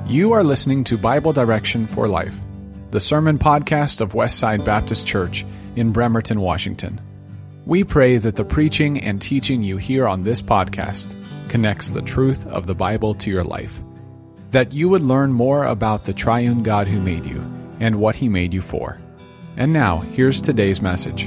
You are listening to Bible Direction for Life, the sermon podcast of Westside Baptist Church in Bremerton, Washington. We pray that the preaching and teaching you hear on this podcast connects the truth of the Bible to your life, that you would learn more about the triune God who made you and what He made you for. And now, here's today's message.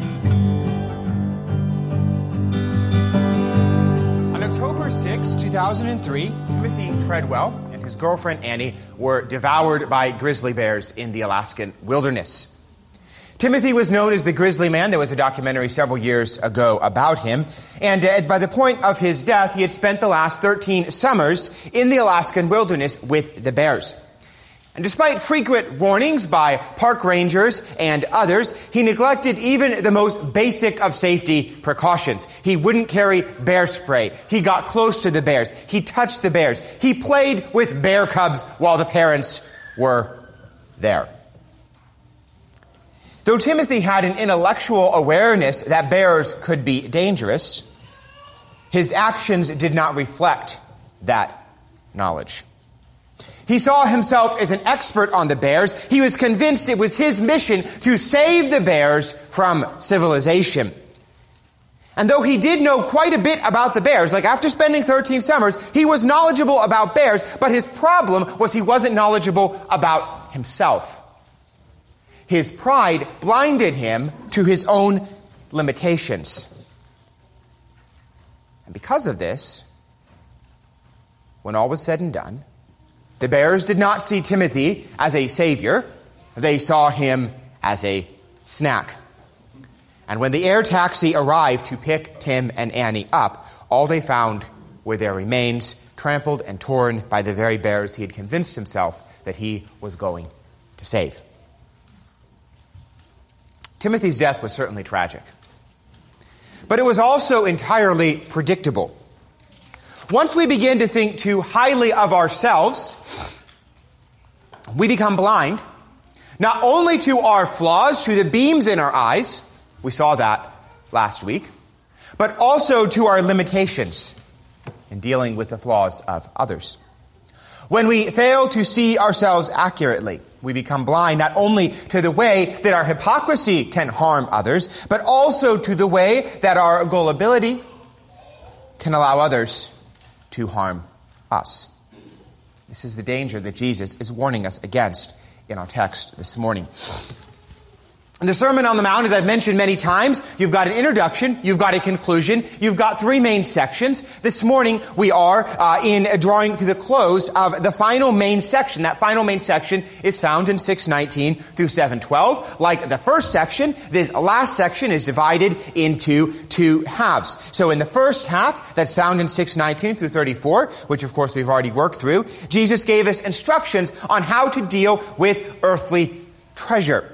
On October 6, 2003, Timothy Treadwell and his girlfriend Annie were devoured by grizzly bears in the Alaskan wilderness. Timothy was known as the Grizzly Man. There was a documentary several years ago about him. And by the point of his death, he had spent the last 13 summers in the Alaskan wilderness with the bears. And despite frequent warnings by park rangers and others, he neglected even the most basic of safety precautions. He wouldn't carry bear spray. He got close to the bears. He touched the bears. He played with bear cubs while the parents were there. Though Timothy had an intellectual awareness that bears could be dangerous, his actions did not reflect that knowledge. He saw himself as an expert on the bears. He was convinced it was his mission to save the bears from civilization. And though he did know quite a bit about the bears, like after spending 13 summers, he was knowledgeable about bears, but his problem was he wasn't knowledgeable about himself. His pride blinded him to his own limitations. And because of this, when all was said and done, the bears did not see Timothy as a savior. They saw him as a snack. And when the air taxi arrived to pick Tim and Annie up, all they found were their remains, trampled and torn by the very bears he had convinced himself that he was going to save. Timothy's death was certainly tragic. But it was also entirely predictable. Once we begin to think too highly of ourselves, we become blind, not only to our flaws, to the beams in our eyes, we saw that last week, but also to our limitations in dealing with the flaws of others. When we fail to see ourselves accurately, we become blind not only to the way that our hypocrisy can harm others, but also to the way that our gullibility can allow others to harm us. This is the danger that Jesus is warning us against in our text this morning. In the Sermon on the Mount, as I've mentioned many times, you've got an introduction, you've got a conclusion, you've got three main sections. This morning, we are drawing to the close of the final main section. That final main section is found in 6:19 through 7:12. Like the first section, this last section is divided into two halves. So in the first half, that's found in 6:19 through 34, which of course we've already worked through, Jesus gave us instructions on how to deal with earthly treasure.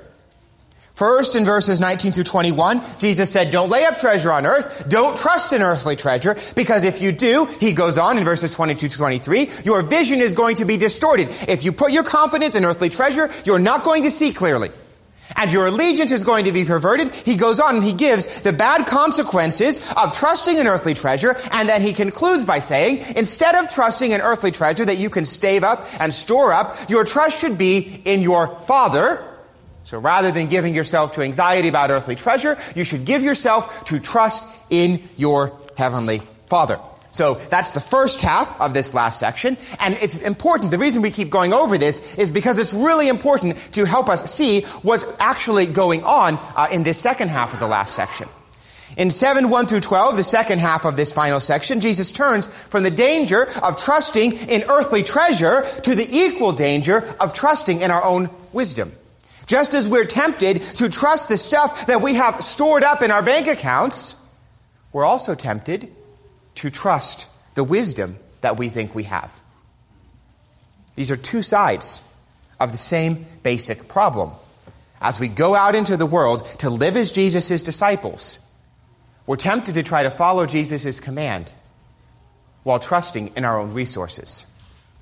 First, in verses 19 through 21, Jesus said, don't lay up treasure on earth. Don't trust in earthly treasure, because if you do, he goes on in verses 22 to 23, your vision is going to be distorted. If you put your confidence in earthly treasure, you're not going to see clearly. And your allegiance is going to be perverted. He goes on and he gives the bad consequences of trusting in earthly treasure, and then he concludes by saying, instead of trusting in earthly treasure that you can stave up and store up, your trust should be in your Father. So rather than giving yourself to anxiety about earthly treasure, you should give yourself to trust in your Heavenly Father. So that's the first half of this last section. And it's important. The reason we keep going over this is because it's really important to help us see what's actually going on in this second half of the last section. In 7:1 through 12, the second half of this final section, Jesus turns from the danger of trusting in earthly treasure to the equal danger of trusting in our own wisdom. Just as we're tempted to trust the stuff that we have stored up in our bank accounts, we're also tempted to trust the wisdom that we think we have. These are two sides of the same basic problem. As we go out into the world to live as Jesus' disciples, we're tempted to try to follow Jesus' command while trusting in our own resources.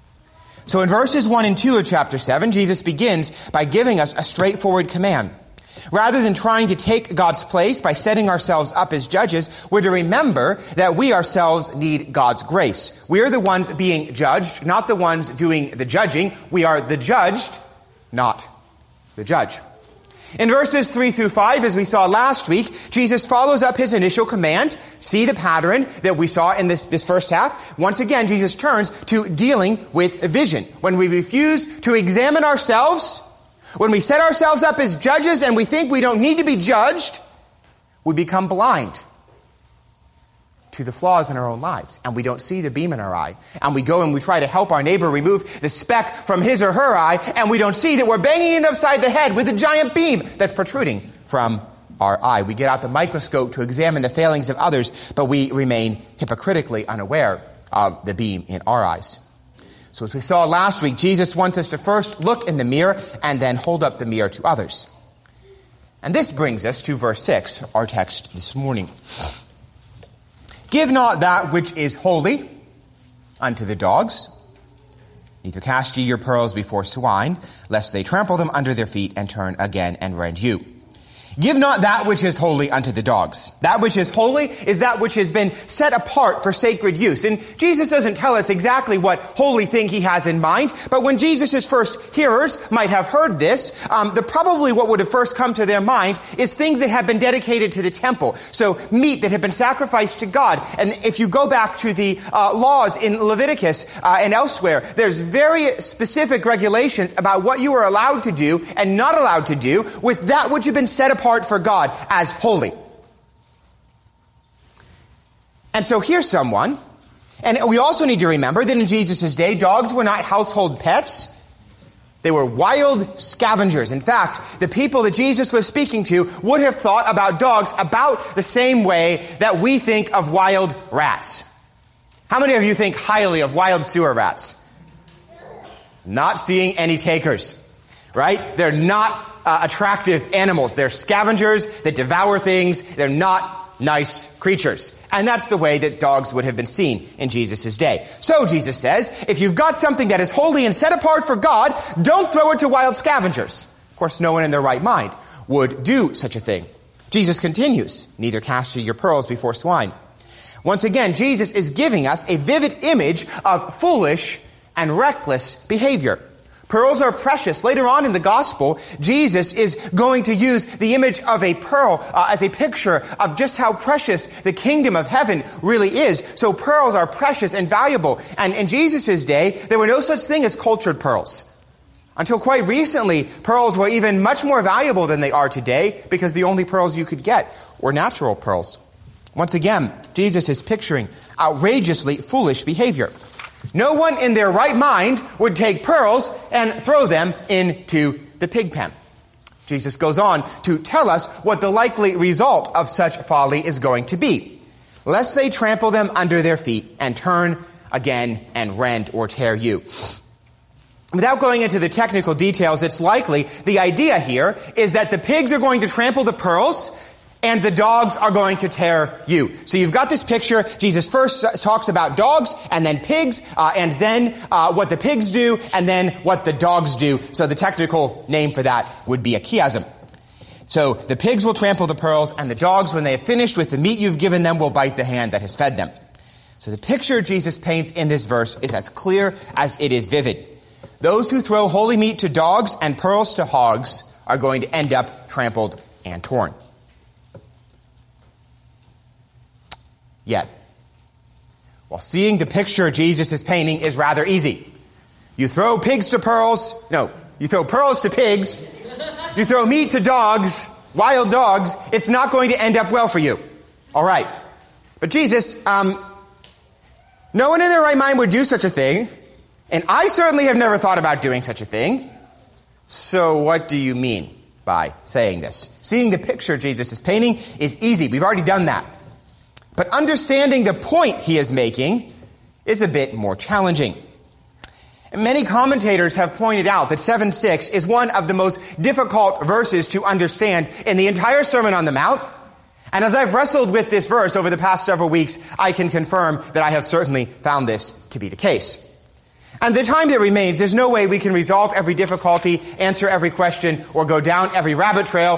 So in verses 1 and 2 of chapter 7, Jesus begins by giving us a straightforward command. Rather than trying to take God's place by setting ourselves up as judges, we're to remember that we ourselves need God's grace. We are the ones being judged, not the ones doing the judging. We are the judged, not the judge. In verses 3 through 5, as we saw last week, Jesus follows up his initial command. See the pattern that we saw in this first half. Once again, Jesus turns to dealing with vision. When we refuse to examine ourselves, when we set ourselves up as judges and we think we don't need to be judged, we become blind to the flaws in our own lives, and we don't see the beam in our eye. And we go and we try to help our neighbor remove the speck from his or her eye, and we don't see that we're banging it upside the head with a giant beam that's protruding from our eye. We get out the microscope to examine the failings of others, but we remain hypocritically unaware of the beam in our eyes. So as we saw last week, Jesus wants us to first look in the mirror and then hold up the mirror to others. And this brings us to verse 6, our text this morning. Give not that which is holy unto the dogs, neither cast ye your pearls before swine, lest they trample them under their feet and turn again and rend you. Give not that which is holy unto the dogs. That which is holy is that which has been set apart for sacred use. And Jesus doesn't tell us exactly what holy thing he has in mind, but when Jesus' first hearers might have heard this, probably what would have first come to their mind is things that have been dedicated to the temple. So meat that had been sacrificed to God. And if you go back to the laws in Leviticus and elsewhere, there's very specific regulations about what you are allowed to do and not allowed to do with that which had been set apart for God as holy. And so here's someone, and we also need to remember that in Jesus' day, dogs were not household pets. They were wild scavengers. In fact, the people that Jesus was speaking to would have thought about dogs about the same way that we think of wild rats. How many of you think highly of wild sewer rats? Not seeing any takers, right? They're not attractive animals. They're scavengers that devour things. They're not nice creatures. And that's the way that dogs would have been seen in Jesus' day. So Jesus says, if you've got something that is holy and set apart for God, don't throw it to wild scavengers. Of course, no one in their right mind would do such a thing. Jesus continues, neither cast ye your pearls before swine. Once again, Jesus is giving us a vivid image of foolish and reckless behavior. Pearls are precious. Later on in the gospel, Jesus is going to use the image of a pearl as a picture of just how precious the kingdom of heaven really is. So pearls are precious and valuable. And in Jesus' day, there were no such thing as cultured pearls. Until quite recently, pearls were even much more valuable than they are today because the only pearls you could get were natural pearls. Once again, Jesus is picturing outrageously foolish behavior. No one in their right mind would take pearls and throw them into the pig pen. Jesus goes on to tell us what the likely result of such folly is going to be. Lest they trample them under their feet and turn again and rend or tear you. Without going into the technical details, it's likely the idea here is that the pigs are going to trample the pearls and the dogs are going to tear you. So you've got this picture. Jesus first talks about dogs and then pigs, and then what the pigs do, and then what the dogs do. So the technical name for that would be a chiasm. So the pigs will trample the pearls, and the dogs, when they have finished with the meat you've given them, will bite the hand that has fed them. So the picture Jesus paints in this verse is as clear as it is vivid. Those who throw holy meat to dogs and pearls to hogs are going to end up trampled and torn. Yet, while seeing the picture Jesus is painting is rather easy. You throw pigs to pearls. No, you throw pearls to pigs. You throw meat to dogs, wild dogs. It's not going to end up well for you. All right. But Jesus, no one in their right mind would do such a thing. And I certainly have never thought about doing such a thing. So what do you mean by saying this? Seeing the picture Jesus is painting is easy. We've already done that. But understanding the point he is making is a bit more challenging. And many commentators have pointed out that 7:6 is one of the most difficult verses to understand in the entire Sermon on the Mount. And as I've wrestled with this verse over the past several weeks, I can confirm that I have certainly found this to be the case. And the time that remains, there's no way we can resolve every difficulty, answer every question, or go down every rabbit trail.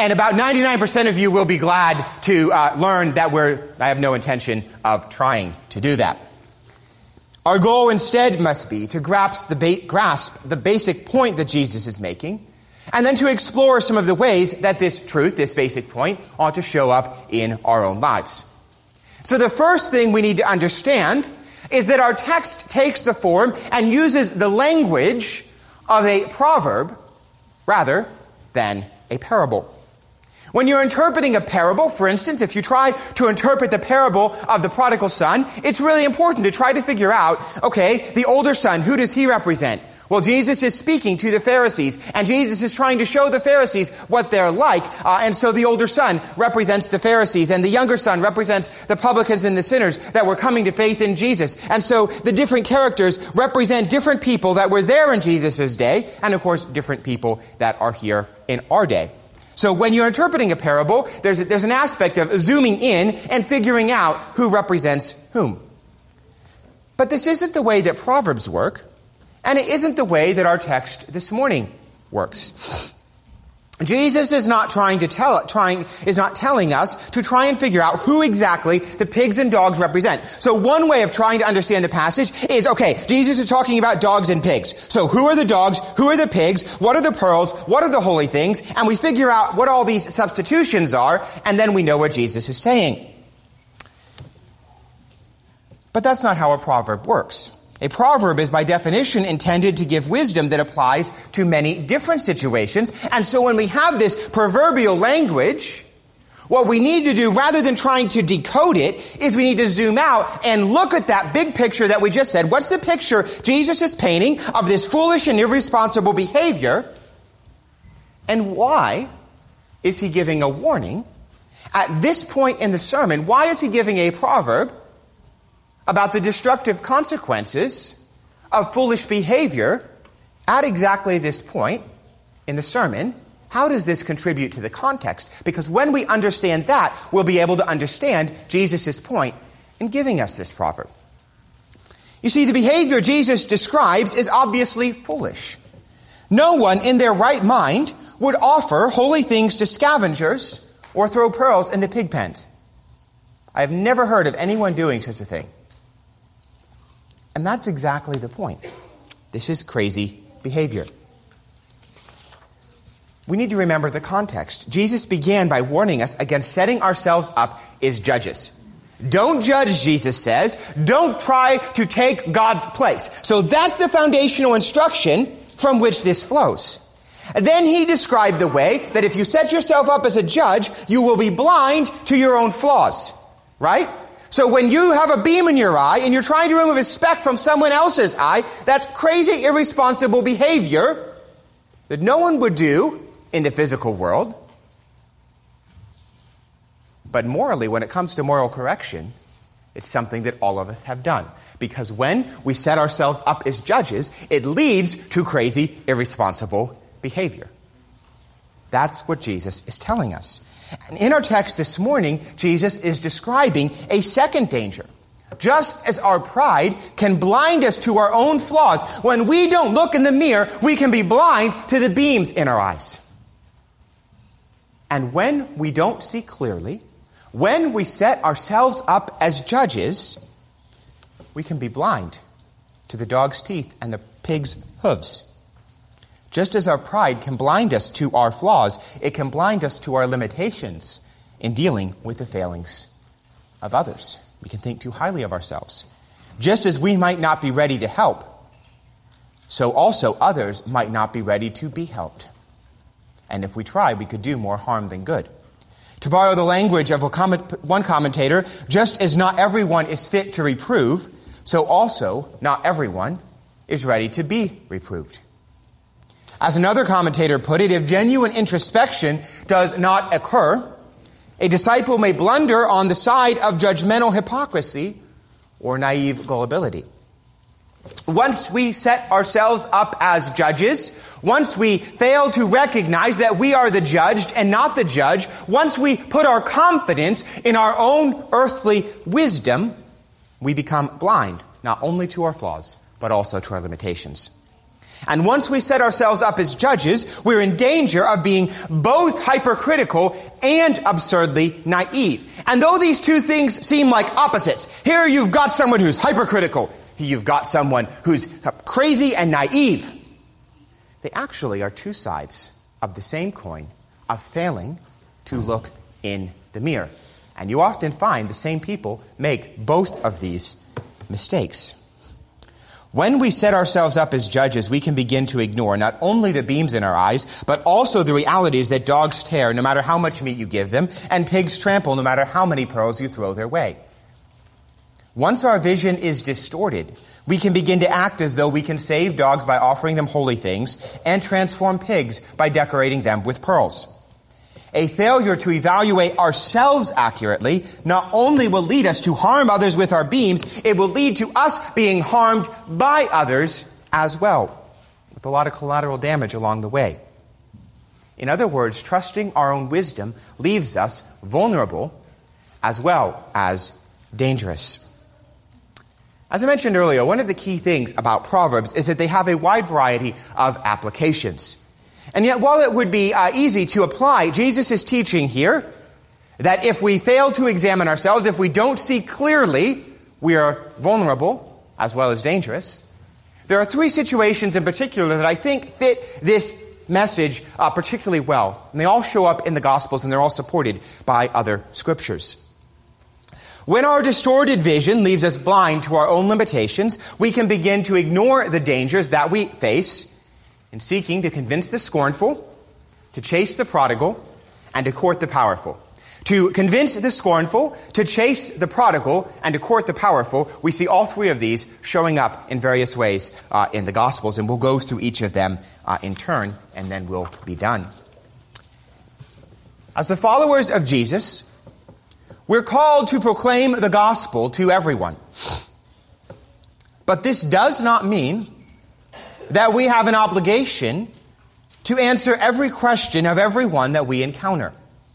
And about 99% of you will be glad to learn that I have no intention of trying to do that. Our goal instead must be to grasp the basic point that Jesus is making, and then to explore some of the ways that this truth, this basic point, ought to show up in our own lives. So the first thing we need to understand is that our text takes the form and uses the language of a proverb rather than a parable. When you're interpreting a parable, for instance, if you try to interpret the parable of the prodigal son, it's really important to try to figure out, okay, the older son, who does he represent? Well, Jesus is speaking to the Pharisees, and Jesus is trying to show the Pharisees what they're like, and so the older son represents the Pharisees, and the younger son represents the publicans and the sinners that were coming to faith in Jesus. And so the different characters represent different people that were there in Jesus' day, and of course, different people that are here in our day. So when you're interpreting a parable, there's an aspect of zooming in and figuring out who represents whom. But this isn't the way that Proverbs work, and it isn't the way that our text this morning works. Jesus is not telling us to try and figure out who exactly the pigs and dogs represent. So one way of trying to understand the passage is, okay, Jesus is talking about dogs and pigs. So who are the dogs? Who are the pigs? What are the pearls? What are the holy things? And we figure out what all these substitutions are, and then we know what Jesus is saying. But that's not how a proverb works. A proverb is by definition intended to give wisdom that applies to many different situations. And so when we have this proverbial language, what we need to do, rather than trying to decode it, is we need to zoom out and look at that big picture that we just said. What's the picture Jesus is painting of this foolish and irresponsible behavior? And why is he giving a warning? At this point in the sermon, why is he giving a proverb about the destructive consequences of foolish behavior at exactly this point in the sermon? How does this contribute to the context? Because when we understand that, we'll be able to understand Jesus' point in giving us this proverb. You see, the behavior Jesus describes is obviously foolish. No one in their right mind would offer holy things to scavengers or throw pearls in the pig pens. I have never heard of anyone doing such a thing. And that's exactly the point. This is crazy behavior. We need to remember the context. Jesus began by warning us against setting ourselves up as judges. Don't judge, Jesus says. Don't try to take God's place. So that's the foundational instruction from which this flows. And then he described the way that if you set yourself up as a judge, you will be blind to your own flaws. Right? So when you have a beam in your eye and you're trying to remove a speck from someone else's eye, that's crazy, irresponsible behavior that no one would do in the physical world. But morally, when it comes to moral correction, it's something that all of us have done. Because when we set ourselves up as judges, it leads to crazy, irresponsible behavior. That's what Jesus is telling us. And in our text this morning, Jesus is describing a second danger. Just as our pride can blind us to our own flaws, when we don't look in the mirror, we can be blind to the beams in our eyes. And when we don't see clearly, when we set ourselves up as judges, we can be blind to the dog's teeth and the pig's hooves. Just as our pride can blind us to our flaws, it can blind us to our limitations in dealing with the failings of others. We can think too highly of ourselves. Just as we might not be ready to help, so also others might not be ready to be helped. And if we try, we could do more harm than good. To borrow the language of one commentator, just as not everyone is fit to reprove, so also not everyone is ready to be reproved. As another commentator put it, if genuine introspection does not occur, a disciple may blunder on the side of judgmental hypocrisy or naive gullibility. Once we set ourselves up as judges, once we fail to recognize that we are the judged and not the judge, once we put our confidence in our own earthly wisdom, we become blind, not only to our flaws, but also to our limitations. And once we set ourselves up as judges, we're in danger of being both hypercritical and absurdly naive. And though these two things seem like opposites, here you've got someone who's hypercritical, here you've got someone who's crazy and naive. They actually are two sides of the same coin of failing to look in the mirror. And you often find the same people make both of these mistakes. When we set ourselves up as judges, we can begin to ignore not only the beams in our eyes, but also the realities that dogs tear no matter how much meat you give them, and pigs trample no matter how many pearls you throw their way. Once our vision is distorted, we can begin to act as though we can save dogs by offering them holy things and transform pigs by decorating them with pearls. A failure to evaluate ourselves accurately not only will lead us to harm others with our beams, it will lead to us being harmed by others as well, with a lot of collateral damage along the way. In other words, trusting our own wisdom leaves us vulnerable as well as dangerous. As I mentioned earlier, one of the key things about Proverbs is that they have a wide variety of applications. And yet, while it would be easy to apply Jesus' teaching here, that if we fail to examine ourselves, if we don't see clearly, we are vulnerable as well as dangerous. There are three situations in particular that I think fit this message particularly well. And they all show up in the Gospels, and they're all supported by other scriptures. When our distorted vision leaves us blind to our own limitations, we can begin to ignore the dangers that we face in seeking to convince the scornful, to chase the prodigal, and to court the powerful. To convince the scornful, to chase the prodigal, and to court the powerful, we see all three of these showing up in various ways in the Gospels, and we'll go through each of them in turn, and then we'll be done. As the followers of Jesus, we're called to proclaim the gospel to everyone. But this does not mean that we have an obligation to answer every question of everyone that we encounter.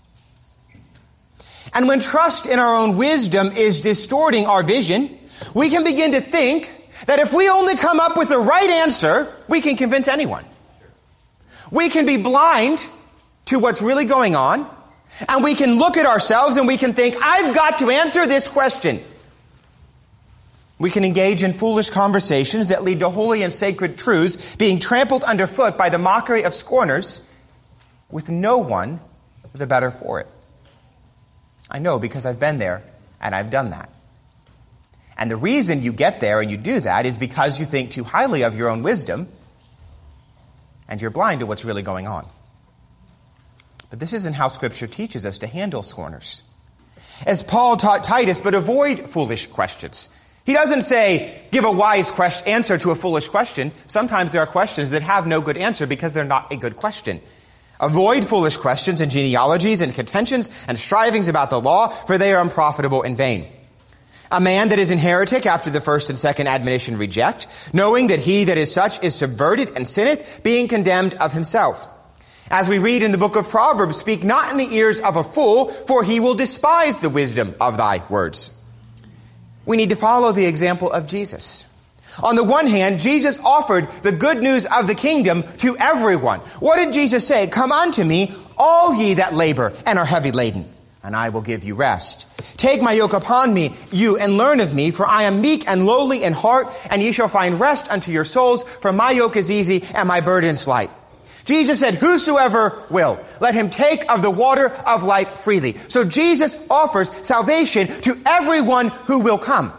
And when trust in our own wisdom is distorting our vision, we can begin to think that if we only come up with the right answer, we can convince anyone. We can be blind to what's really going on, and we can look at ourselves and we can think, I've got to answer this question. We can engage in foolish conversations that lead to holy and sacred truths being trampled underfoot by the mockery of scorners with no one the better for it. I know because I've been there and I've done that. And the reason you get there and you do that is because you think too highly of your own wisdom and you're blind to what's really going on. But this isn't how Scripture teaches us to handle scorners. As Paul taught Titus, but avoid foolish questions. He doesn't say, give a wise answer to a foolish question. Sometimes there are questions that have no good answer because they're not a good question. Avoid foolish questions and genealogies and contentions and strivings about the law, for they are unprofitable and vain. A man that is an heretic after the first and second admonition reject, knowing that he that is such is subverted and sinneth, being condemned of himself. As we read in the book of Proverbs, speak not in the ears of a fool, for he will despise the wisdom of thy words. We need to follow the example of Jesus. On the one hand, Jesus offered the good news of the kingdom to everyone. What did Jesus say? Come unto me, all ye that labor and are heavy laden, and I will give you rest. Take my yoke upon me, you, and learn of me, for I am meek and lowly in heart, and ye shall find rest unto your souls, for my yoke is easy and my burden is light. Jesus said, whosoever will, let him take of the water of life freely. So Jesus offers salvation to everyone who will come.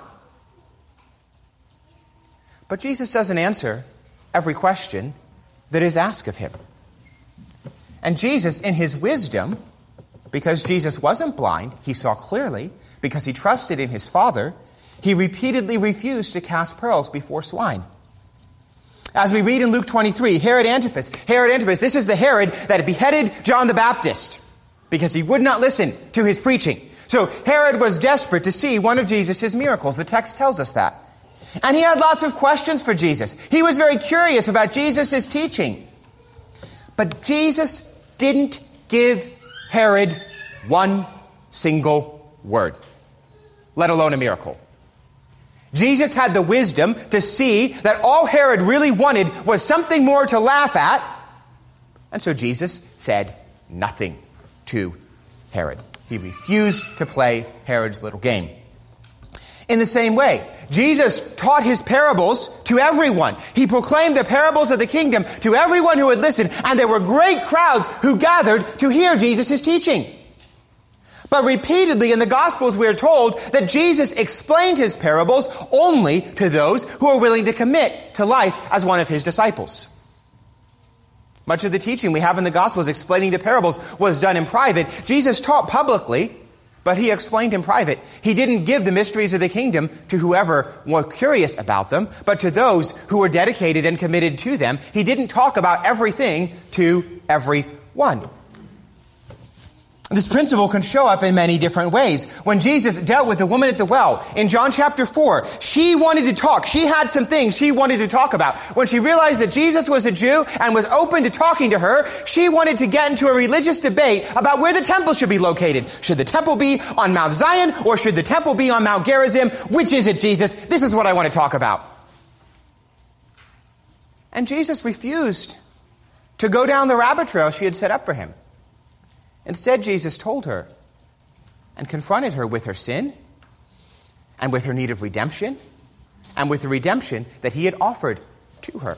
But Jesus doesn't answer every question that is asked of him. And Jesus, in his wisdom, because Jesus wasn't blind, he saw clearly, because he trusted in his Father, he repeatedly refused to cast pearls before swine. As we read in Luke 23, Herod Antipas, this is the Herod that beheaded John the Baptist because he would not listen to his preaching. So Herod was desperate to see one of Jesus' miracles. The text tells us that. And he had lots of questions for Jesus. He was very curious about Jesus' teaching. But Jesus didn't give Herod one single word, let alone a miracle. Jesus had the wisdom to see that all Herod really wanted was something more to laugh at. And so Jesus said nothing to Herod. He refused to play Herod's little game. In the same way, Jesus taught his parables to everyone. He proclaimed the parables of the kingdom to everyone who would listen, and there were great crowds who gathered to hear Jesus' teaching. But repeatedly in the Gospels we are told that Jesus explained his parables only to those who are willing to commit to life as one of his disciples. Much of the teaching we have in the Gospels explaining the parables was done in private. Jesus taught publicly, but he explained in private. He didn't give the mysteries of the kingdom to whoever were curious about them, but to those who were dedicated and committed to them. He didn't talk about everything to everyone. This principle can show up in many different ways. When Jesus dealt with the woman at the well in John chapter 4, she wanted to talk. She had some things she wanted to talk about. When she realized that Jesus was a Jew and was open to talking to her, she wanted to get into a religious debate about where the temple should be located. Should the temple be on Mount Zion or should the temple be on Mount Gerizim? Which is it, Jesus? This is what I want to talk about. And Jesus refused to go down the rabbit trail she had set up for him. Instead, Jesus told her and confronted her with her sin and with her need of redemption and with the redemption that he had offered to her.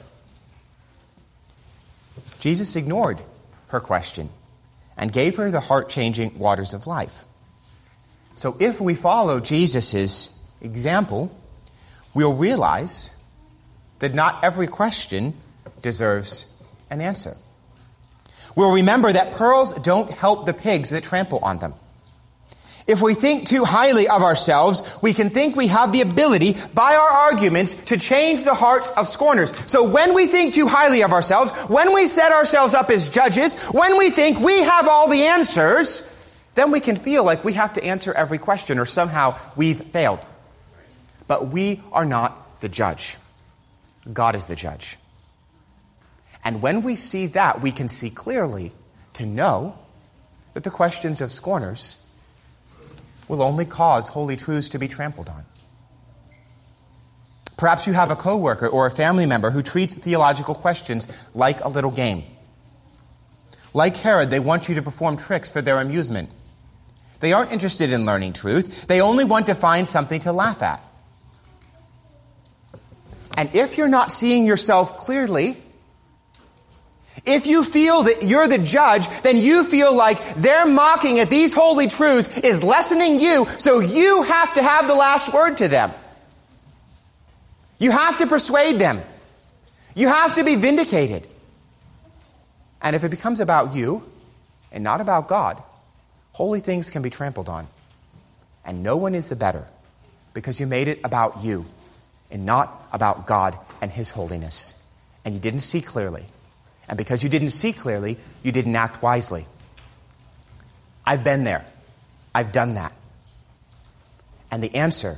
Jesus ignored her question and gave her the heart-changing waters of life. So if we follow Jesus' example, we'll realize that not every question deserves an answer. We'll remember that pearls don't help the pigs that trample on them. If we think too highly of ourselves, we can think we have the ability by our arguments to change the hearts of scorners. So when we think too highly of ourselves, when we set ourselves up as judges, when we think we have all the answers, then we can feel like we have to answer every question or somehow we've failed. But we are not the judge. God is the judge. And when we see that, we can see clearly to know that the questions of scorners will only cause holy truths to be trampled on. Perhaps you have a coworker or a family member who treats theological questions like a little game. Like Herod, they want you to perform tricks for their amusement. They aren't interested in learning truth. They only want to find something to laugh at. And if you're not seeing yourself clearly, if you feel that you're the judge, then you feel like their mocking at these holy truths is lessening you, so you have to have the last word to them. You have to persuade them. You have to be vindicated. And if it becomes about you and not about God, holy things can be trampled on. And no one is the better because you made it about you and not about God and His holiness. And you didn't see clearly. And because you didn't see clearly, you didn't act wisely. I've been there. I've done that. And the answer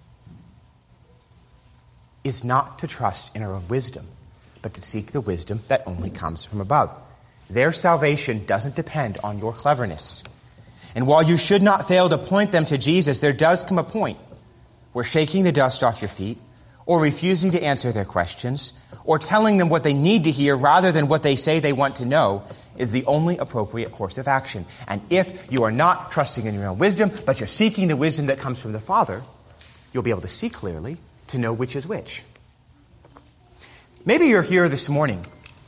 is not to trust in our own wisdom, but to seek the wisdom that only comes from above. Their salvation doesn't depend on your cleverness. And while you should not fail to point them to Jesus, there does come a point where shaking the dust off your feet, or refusing to answer their questions, or telling them what they need to hear rather than what they say they want to know, is the only appropriate course of action. And if you are not trusting in your own wisdom, but you're seeking the wisdom that comes from the Father, you'll be able to see clearly to know which is which. Maybe you're here this morning,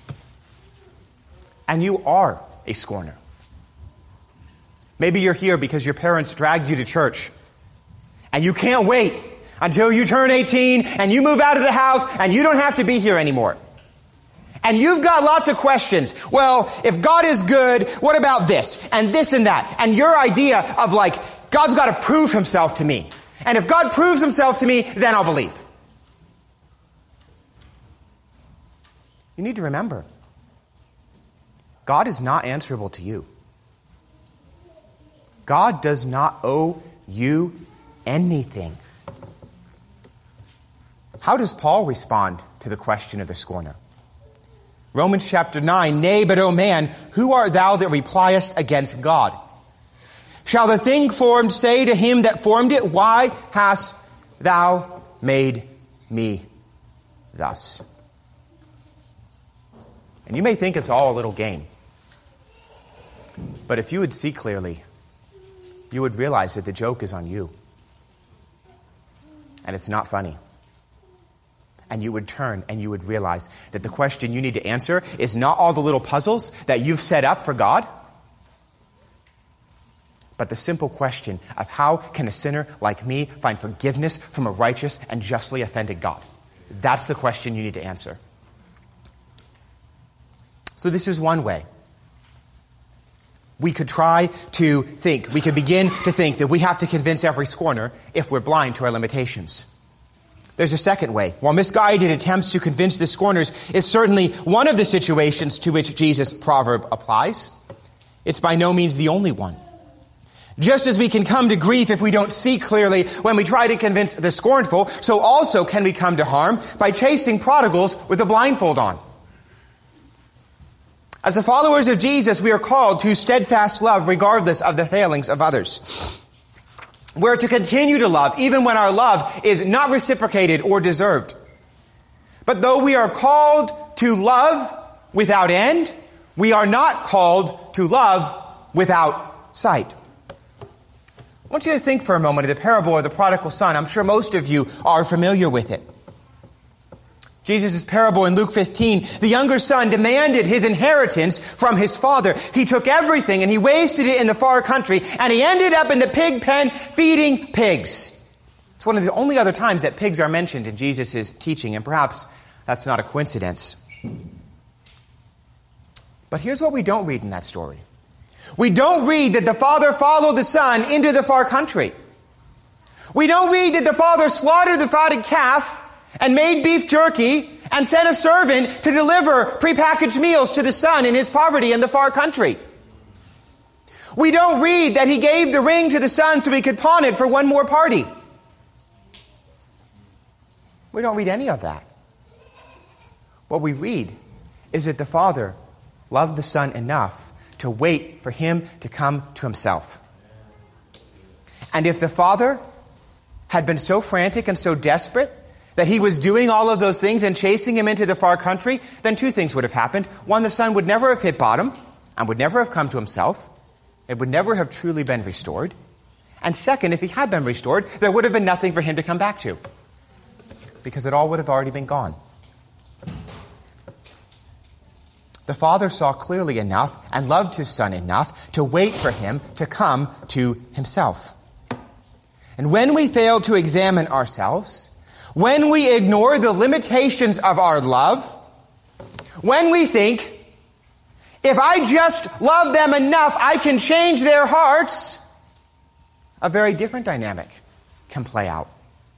and you are a scorner. Maybe you're here because your parents dragged you to church, and you can't wait until you turn 18 and you move out of the house and you don't have to be here anymore. And you've got lots of questions. Well, if God is good, what about this and this and that? And your idea of like, God's got to prove himself to me. And if God proves himself to me, then I'll believe. You need to remember, God is not answerable to you. God does not owe you anything. How does Paul respond to the question of the scorner? Romans chapter 9, Nay, but O man, who art thou that repliest against God? Shall the thing formed say to him that formed it, Why hast thou made me thus. And you may think it's all a little game. But if you would see clearly, you would realize that the joke is on you. And it's not funny. And you would turn and you would realize that the question you need to answer is not all the little puzzles that you've set up for God, but the simple question of how can a sinner like me find forgiveness from a righteous and justly offended God? That's the question you need to answer. So this is one way. We could try to think, we could begin to think that we have to convince every scorner if we're blind to our limitations. There's a second way. While misguided attempts to convince the scorners is certainly one of the situations to which Jesus' proverb applies, it's by no means the only one. Just as we can come to grief if we don't see clearly when we try to convince the scornful, so also can we come to harm by chasing prodigals with a blindfold on. As the followers of Jesus, we are called to steadfast love regardless of the failings of others. We're to continue to love even when our love is not reciprocated or deserved. But though we are called to love without end, we are not called to love without sight. I want you to think for a moment of the parable of the prodigal son. I'm sure most of you are familiar with it. Jesus' parable in Luke 15, the younger son demanded his inheritance from his father. He took everything and he wasted it in the far country, and he ended up in the pig pen feeding pigs. It's one of the only other times that pigs are mentioned in Jesus' teaching, and perhaps that's not a coincidence. But here's what we don't read in that story. We don't read that the father followed the son into the far country. We don't read that the father slaughtered the fatted calf and made beef jerky and sent a servant to deliver prepackaged meals to the son in his poverty in the far country. We don't read that he gave the ring to the son so he could pawn it for one more party. We don't read any of that. What we read is that the father loved the son enough to wait for him to come to himself. And if the father had been so frantic and so desperate that he was doing all of those things and chasing him into the far country, then two things would have happened. One, the son would never have hit bottom and would never have come to himself. It would never have truly been restored. And second, if he had been restored, there would have been nothing for him to come back to, because it all would have already been gone. The father saw clearly enough and loved his son enough to wait for him to come to himself. And when we fail to examine ourselves, when we ignore the limitations of our love, when we think, if I just love them enough, I can change their hearts, a very different dynamic can play out.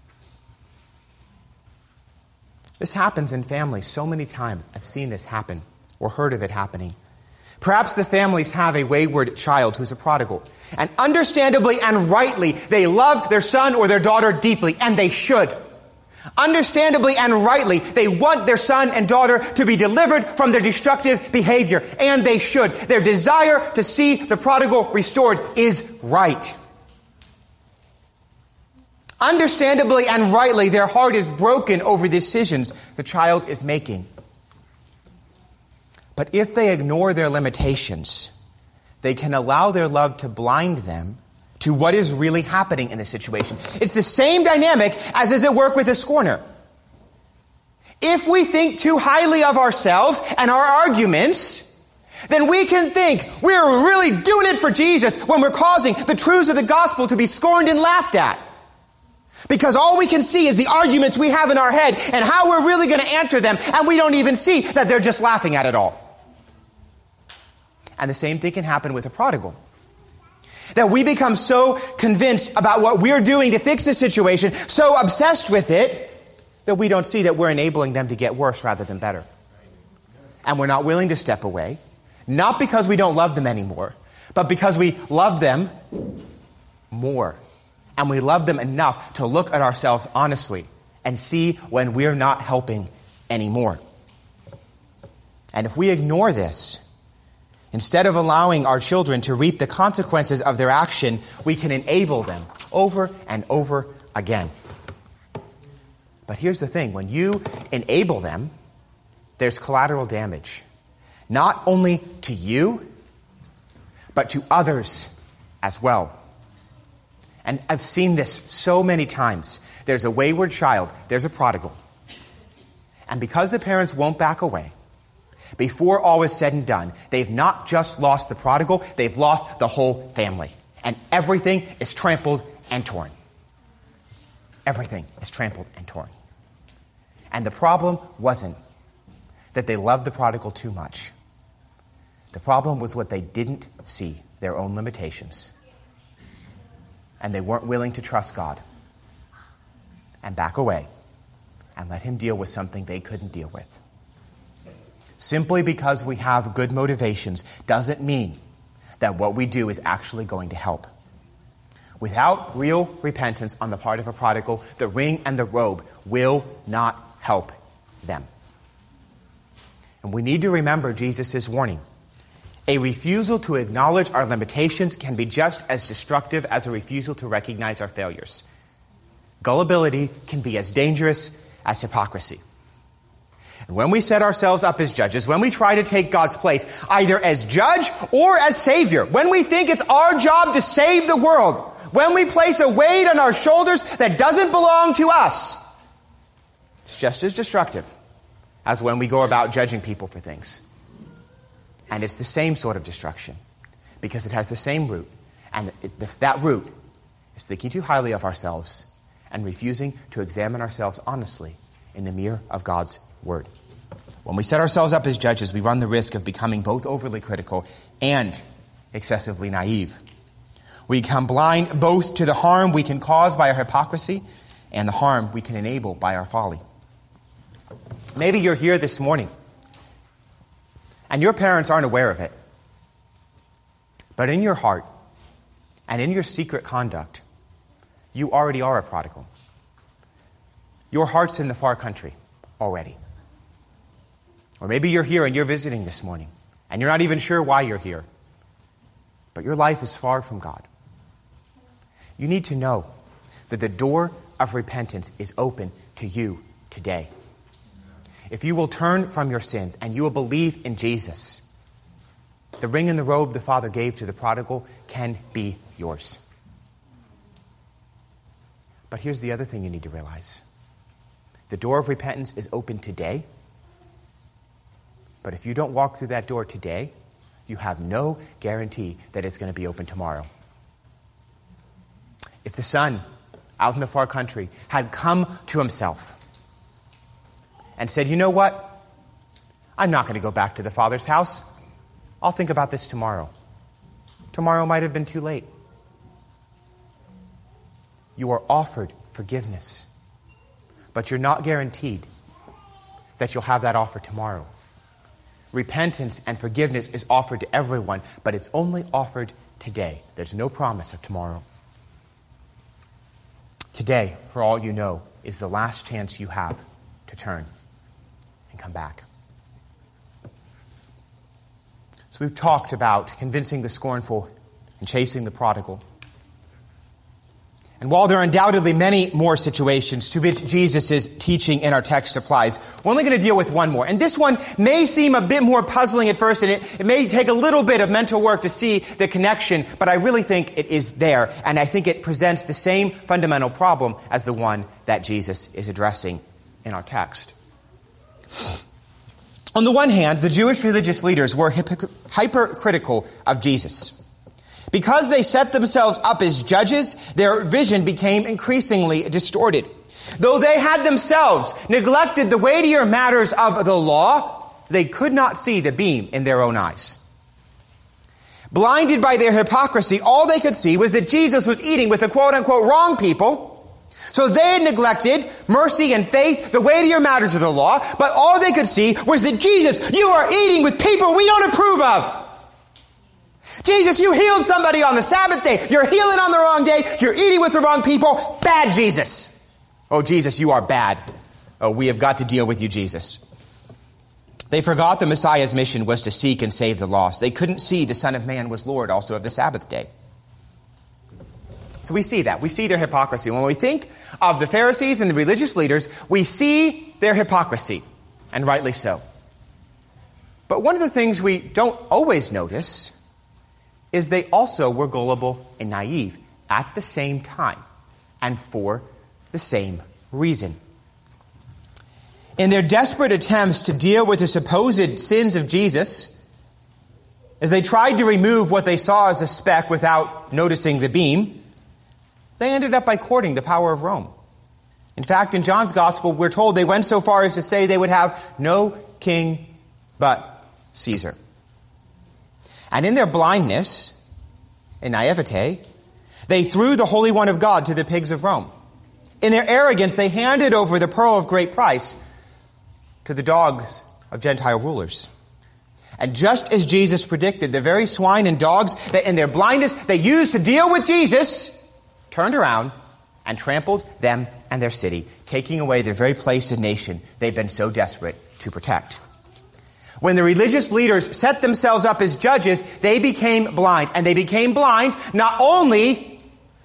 This happens in families so many times. I've seen this happen or heard of it happening. Perhaps the families have a wayward child who's a prodigal. And understandably and rightly, they love their son or their daughter deeply, and they should. Understandably and rightly, they want their son and daughter to be delivered from their destructive behavior, and they should. Their desire to see the prodigal restored is right. Understandably and rightly, their heart is broken over decisions the child is making. But if they ignore their limitations, they can allow their love to blind them to what is really happening in the situation. It's the same dynamic as is at work with a scorner. If we think too highly of ourselves and our arguments, then we can think we're really doing it for Jesus when we're causing the truths of the gospel to be scorned and laughed at. Because all we can see is the arguments we have in our head and how we're really going to answer them, and we don't even see that they're just laughing at it all. And the same thing can happen with a prodigal. That we become so convinced about what we're doing to fix the situation, so obsessed with it, that we don't see that we're enabling them to get worse rather than better. And we're not willing to step away, not because we don't love them anymore, but because we love them more. And we love them enough to look at ourselves honestly and see when we're not helping anymore. And if we ignore this, instead of allowing our children to reap the consequences of their action, we can enable them over and over again. But here's the thing. When you enable them, there's collateral damage. Not only to you, but to others as well. And I've seen this so many times. There's a wayward child. There's a prodigal. And because the parents won't back away, before all is said and done, they've not just lost the prodigal, they've lost the whole family. And everything is trampled and torn. Everything is trampled and torn. And the problem wasn't that they loved the prodigal too much. The problem was what they didn't see, their own limitations. And they weren't willing to trust God and back away and let him deal with something they couldn't deal with. Simply because we have good motivations doesn't mean that what we do is actually going to help. Without real repentance on the part of a prodigal, the ring and the robe will not help them. And we need to remember Jesus' warning. A refusal to acknowledge our limitations can be just as destructive as a refusal to recognize our failures. Gullibility can be as dangerous as hypocrisy. And when we set ourselves up as judges, when we try to take God's place, either as judge or as savior, when we think it's our job to save the world, when we place a weight on our shoulders that doesn't belong to us, it's just as destructive as when we go about judging people for things. And it's the same sort of destruction because it has the same root. And that root is thinking too highly of ourselves and refusing to examine ourselves honestly in the mirror of God's word. When we set ourselves up as judges, we run the risk of becoming both overly critical and excessively naive. We become blind both to the harm we can cause by our hypocrisy and the harm we can enable by our folly. Maybe you're here this morning and your parents aren't aware of it. But in your heart and in your secret conduct, you already are a prodigal. Your heart's in the far country already. Or maybe you're here and you're visiting this morning and you're not even sure why you're here. But your life is far from God. You need to know that the door of repentance is open to you today. If you will turn from your sins and you will believe in Jesus, the ring and the robe the Father gave to the prodigal can be yours. But here's the other thing you need to realize. The door of repentance is open today. But if you don't walk through that door today, you have no guarantee that it's going to be open tomorrow. If the son out in the far country had come to himself and said, you know what? I'm not going to go back to the Father's house. I'll think about this tomorrow. Tomorrow might have been too late. You are offered forgiveness, but you're not guaranteed that you'll have that offer tomorrow. Repentance and forgiveness is offered to everyone, but it's only offered today. There's no promise of tomorrow. Today, for all you know, is the last chance you have to turn and come back. So we've talked about convincing the scornful and chasing the prodigal. And while there are undoubtedly many more situations to which Jesus' teaching in our text applies, we're only going to deal with one more. And this one may seem a bit more puzzling at first, and it may take a little bit of mental work to see the connection, but I really think it is there. And I think it presents the same fundamental problem as the one that Jesus is addressing in our text. On the one hand, the Jewish religious leaders were hypercritical of Jesus. Because they set themselves up as judges, their vision became increasingly distorted. Though they had themselves neglected the weightier matters of the law, they could not see the beam in their own eyes. Blinded by their hypocrisy, all they could see was that Jesus was eating with the quote-unquote wrong people. So they had neglected mercy and faith, the weightier matters of the law, but all they could see was that Jesus, you are eating with people we don't approve of. Jesus, you healed somebody on the Sabbath day. You're healing on the wrong day. You're eating with the wrong people. Bad Jesus. Oh, Jesus, you are bad. Oh, we have got to deal with you, Jesus. They forgot the Messiah's mission was to seek and save the lost. They couldn't see the Son of Man was Lord also of the Sabbath day. So we see that. We see their hypocrisy. When we think of the Pharisees and the religious leaders, we see their hypocrisy, and rightly so. But one of the things we don't always notice is they also were gullible and naive at the same time and for the same reason. In their desperate attempts to deal with the supposed sins of Jesus, as they tried to remove what they saw as a speck without noticing the beam, they ended up by courting the power of Rome. In fact, in John's Gospel, we're told they went so far as to say they would have no king but Caesar. And in their blindness and naivete, they threw the Holy One of God to the pigs of Rome. In their arrogance, they handed over the pearl of great price to the dogs of Gentile rulers. And just as Jesus predicted, the very swine and dogs that in their blindness they used to deal with Jesus turned around and trampled them and their city, taking away their very place and nation they've been so desperate to protect. When the religious leaders set themselves up as judges, they became blind. And they became blind not only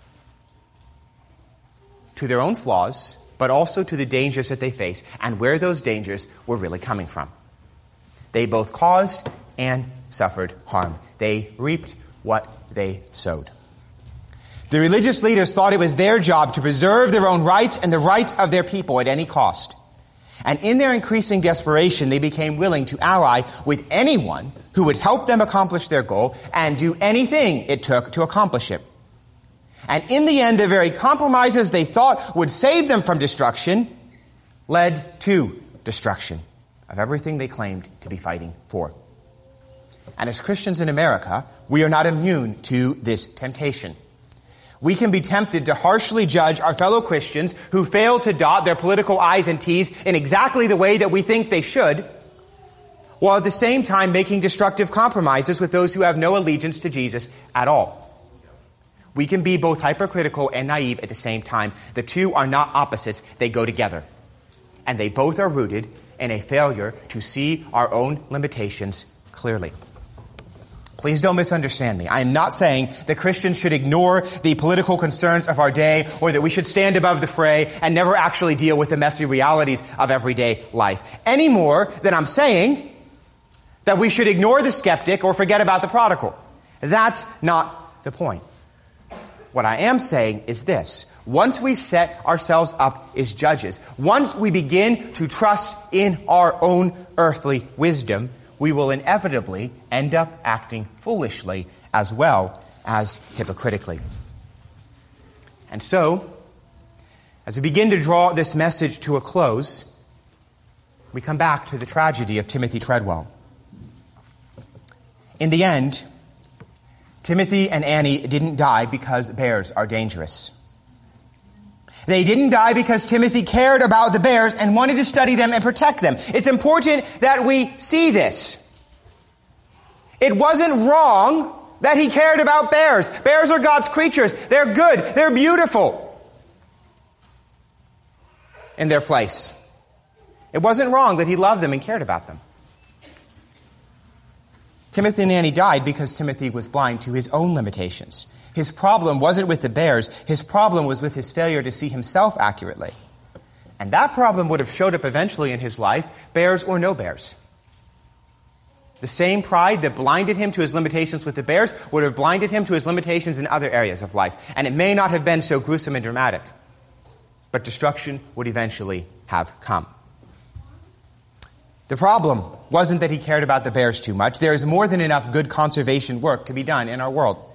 to their own flaws, but also to the dangers that they face and where those dangers were really coming from. They both caused and suffered harm. They reaped what they sowed. The religious leaders thought it was their job to preserve their own rights and the rights of their people at any cost. And in their increasing desperation, they became willing to ally with anyone who would help them accomplish their goal and do anything it took to accomplish it. And in the end, the very compromises they thought would save them from destruction led to destruction of everything they claimed to be fighting for. And as Christians in America, we are not immune to this temptation. We can be tempted to harshly judge our fellow Christians who fail to dot their political I's and T's in exactly the way that we think they should, while at the same time making destructive compromises with those who have no allegiance to Jesus at all. We can be both hypercritical and naive at the same time. The two are not opposites, they go together. And they both are rooted in a failure to see our own limitations clearly. Please don't misunderstand me. I am not saying that Christians should ignore the political concerns of our day or that we should stand above the fray and never actually deal with the messy realities of everyday life. Any more than I'm saying that we should ignore the skeptic or forget about the prodigal. That's not the point. What I am saying is this. Once we set ourselves up as judges, once we begin to trust in our own earthly wisdom, we will inevitably end up acting foolishly as well as hypocritically. And so, as we begin to draw this message to a close, we come back to the tragedy of Timothy Treadwell. In the end, Timothy and Annie didn't die because bears are dangerous. They didn't die because Timothy cared about the bears and wanted to study them and protect them. It's important that we see this. It wasn't wrong that he cared about bears. Bears are God's creatures. They're good. They're beautiful in their place. It wasn't wrong that he loved them and cared about them. Timothy and Annie died because Timothy was blind to his own limitations. His problem wasn't with the bears. His problem was with his failure to see himself accurately. And that problem would have showed up eventually in his life, bears or no bears. The same pride that blinded him to his limitations with the bears would have blinded him to his limitations in other areas of life. And it may not have been so gruesome and dramatic, but destruction would eventually have come. The problem wasn't that he cared about the bears too much. There is more than enough good conservation work to be done in our world.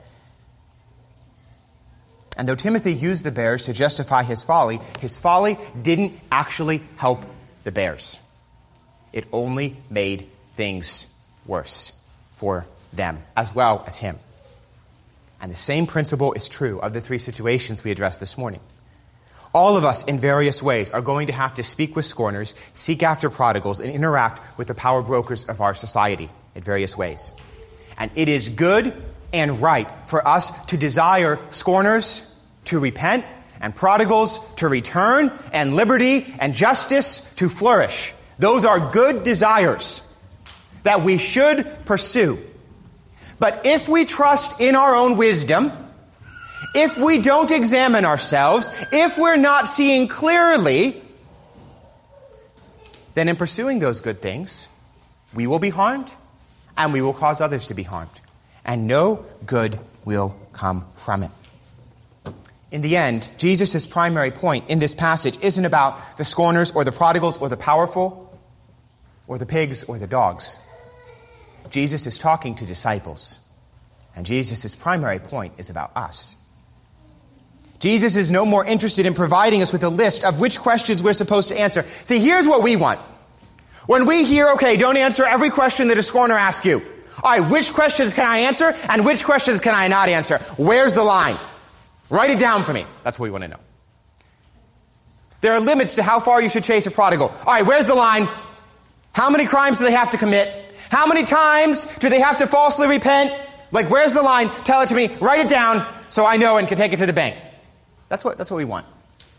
And though Timothy used the bears to justify his folly didn't actually help the bears. It only made things worse for them as well as him. And the same principle is true of the three situations we addressed this morning. All of us in various ways are going to have to speak with scorners, seek after prodigals, and interact with the power brokers of our society in various ways. And it is good and right for us to desire scorners to repent and prodigals to return and liberty and justice to flourish. Those are good desires that we should pursue. But if we trust in our own wisdom, If we don't examine ourselves, if we're not seeing clearly, then in pursuing those good things, we will be harmed and we will cause others to be harmed. And no good will come from it. In the end, Jesus' primary point in this passage isn't about the scorners or the prodigals or the powerful or the pigs or the dogs. Jesus is talking to disciples, and Jesus' primary point is about us. Jesus is no more interested in providing us with a list of which questions we're supposed to answer. See, here's what we want. When we hear, okay, don't answer every question that a scorner asks you. All right, which questions can I answer and which questions can I not answer? Where's the line? Write it down for me. That's what we want to know. There are limits to how far you should chase a prodigal. All right, where's the line? How many crimes do they have to commit? How many times do they have to falsely repent? Like, where's the line? Tell it to me. Write it down so I know and can take it to the bank. That's what we want.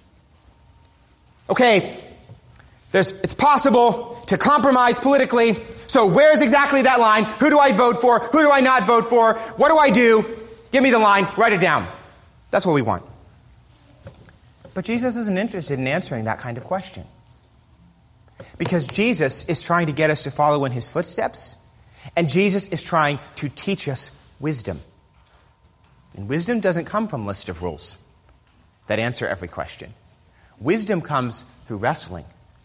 Okay, it's possible to compromise politically. So where's exactly that line? Who do I vote for? Who do I not vote for? What do I do? Give me the line. Write it down. That's what we want. But Jesus isn't interested in answering that kind of question. Because Jesus is trying to get us to follow in his footsteps, and Jesus is trying to teach us wisdom. And wisdom doesn't come from a list of rules that answer every question. Wisdom comes through wrestling.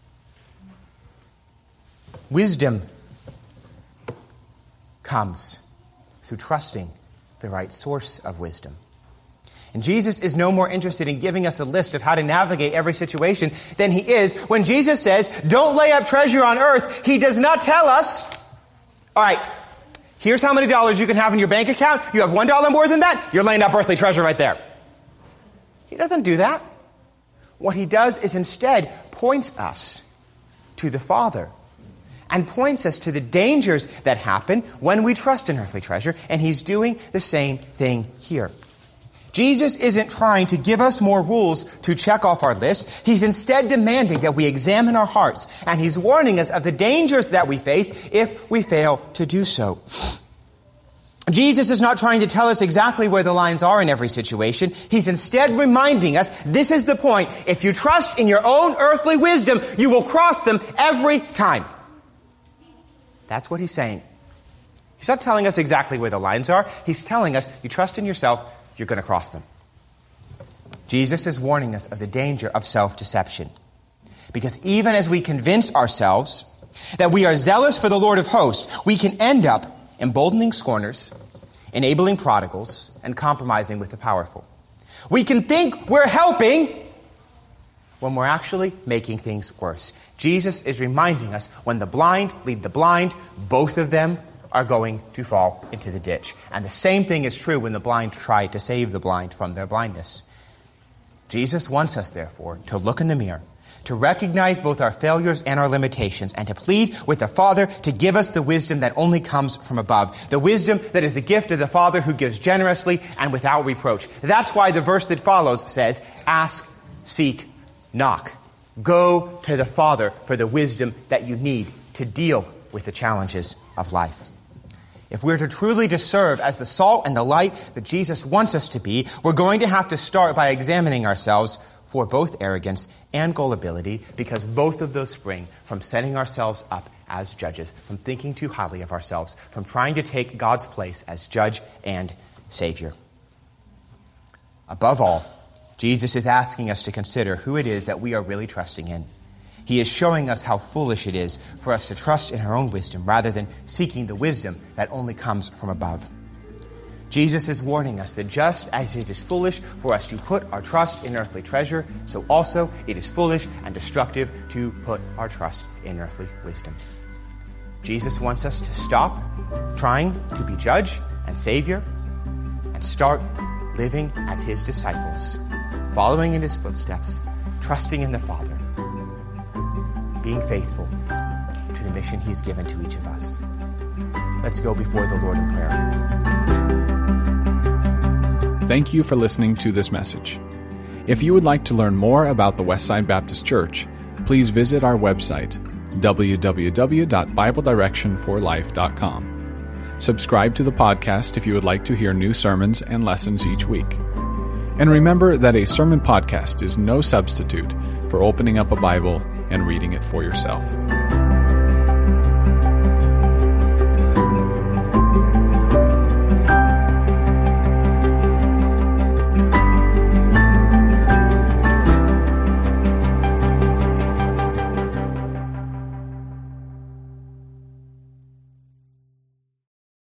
Wisdom comes through trusting the right source of wisdom. And Jesus is no more interested in giving us a list of how to navigate every situation than he is when Jesus says, don't lay up treasure on earth. He does not tell us, all right, here's how many dollars you can have in your bank account. You have $1 more than that, you're laying up earthly treasure right there. He doesn't do that. What he does is instead points us to the Father and points us to the dangers that happen when we trust in earthly treasure, and he's doing the same thing here. Jesus isn't trying to give us more rules to check off our list. He's instead demanding that we examine our hearts, and he's warning us of the dangers that we face if we fail to do so. Jesus is not trying to tell us exactly where the lines are in every situation. He's instead reminding us, this is the point. If you trust in your own earthly wisdom, you will cross them every time. That's what he's saying. He's not telling us exactly where the lines are. He's telling us, you trust in yourself, you're going to cross them. Jesus is warning us of the danger of self-deception. Because even as we convince ourselves that we are zealous for the Lord of hosts, we can end up emboldening scorners, enabling prodigals, and compromising with the powerful. We can think we're helping when we're actually making things worse. Jesus is reminding us when the blind lead the blind, both of them are going to fall into the ditch. And the same thing is true when the blind try to save the blind from their blindness. Jesus wants us, therefore, to look in the mirror, to recognize both our failures and our limitations, and to plead with the Father to give us the wisdom that only comes from above. The wisdom that is the gift of the Father who gives generously and without reproach. That's why the verse that follows says, ask, seek, knock. Go to the Father for the wisdom that you need to deal with the challenges of life. If we're to truly to serve as the salt and the light that Jesus wants us to be, we're going to have to start by examining ourselves for both arrogance and gullibility, because both of those spring from setting ourselves up as judges, from thinking too highly of ourselves, from trying to take God's place as judge and Savior. Above all, Jesus is asking us to consider who it is that we are really trusting in. He is showing us how foolish it is for us to trust in our own wisdom rather than seeking the wisdom that only comes from above. Jesus is warning us that just as it is foolish for us to put our trust in earthly treasure, so also it is foolish and destructive to put our trust in earthly wisdom. Jesus wants us to stop trying to be judge and savior and start living as his disciples, following in his footsteps, trusting in the Father, being faithful to the mission he's given to each of us. Let's go before the Lord in prayer. Thank you for listening to this message. If you would like to learn more about the Westside Baptist Church, please visit our website, www.BibleDirectionForLife.com. Subscribe to the podcast if you would like to hear new sermons and lessons each week. And remember that a sermon podcast is no substitute for opening up a Bible and reading it for yourself.